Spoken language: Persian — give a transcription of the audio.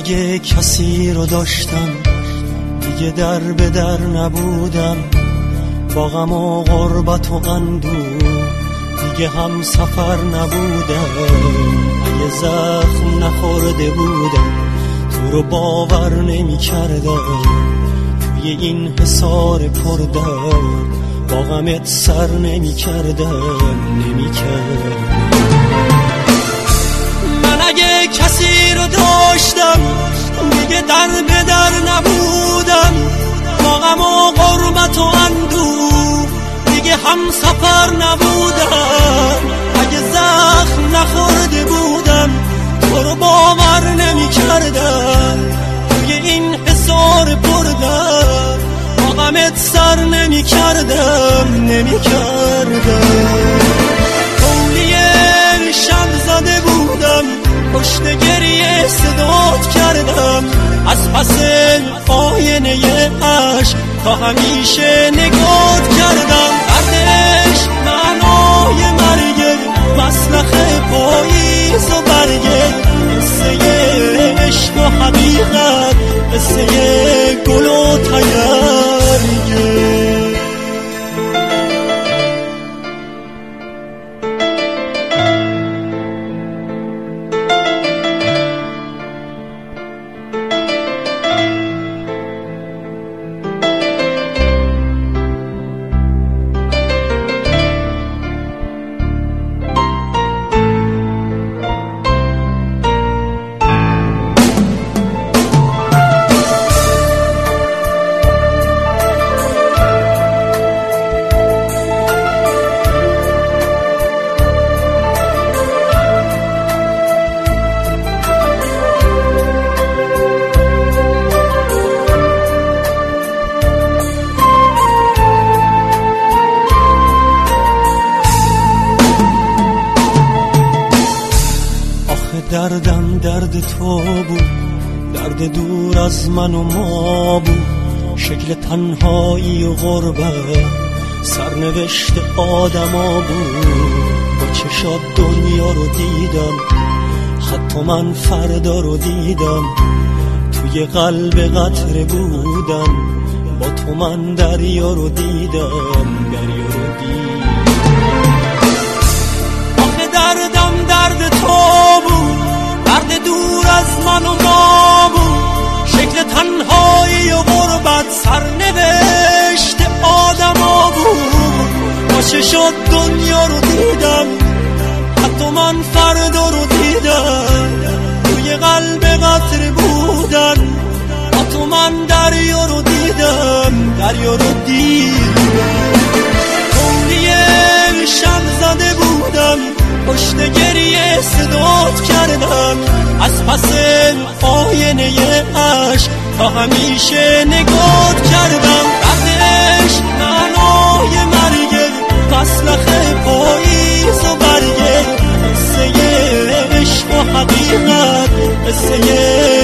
اگه کسی رو داشتم دیگه در به در نبودم، با غم و غربت و اندوه دیگه هم سفر نبودم. اگه زخم نخورده بودم تو رو باور نمی کردم، توی این حصار پردرد با غمت سر نمی کردم. من اگه کسی رو داشتم دیگه در به در نبودم، با غم و غربت و اندوه دیگه هم سفر نبودم. اگه زخم نخورده بودم تو رو باور نمی کردم، توی این حصار پردرد با غمت سر نمی کردم. قولی شب زده بودم پشت گریه صدات کردم، از پس آینه عشق تا همیشه نگات کردم. دردش معنای مرگ مسلخ پاییز و برگ، قصه عشق و حقیقت، قصه گل و تگرگ. دردم درد تو بود، درد دور از من و ما بود، شکل تنهایی و غربت سرنوشت آدما بود. با چشات دنیا رو دیدم، حتی من فردا رو دیدم، توی قلب قطره بودم، با تو من دریا رو دیدم. آخه دردم درد تو بود، درد دور از من و ما بود، شکل تنهایی و غربت سرنوشت آدما بود. با چشات دنیا رو دیدم، حتی من فردا رو دیدم، توی قلب قطره بودن، با تو من دریا رو دیدم. قولی شب زده بودم پشت گریه صدات کردم، از پس آینه عشق تا همیشه نگات کردم. دردش معنای مرگ مسلخ پاییز و برگ، قصه عشق و حقیقت، قصه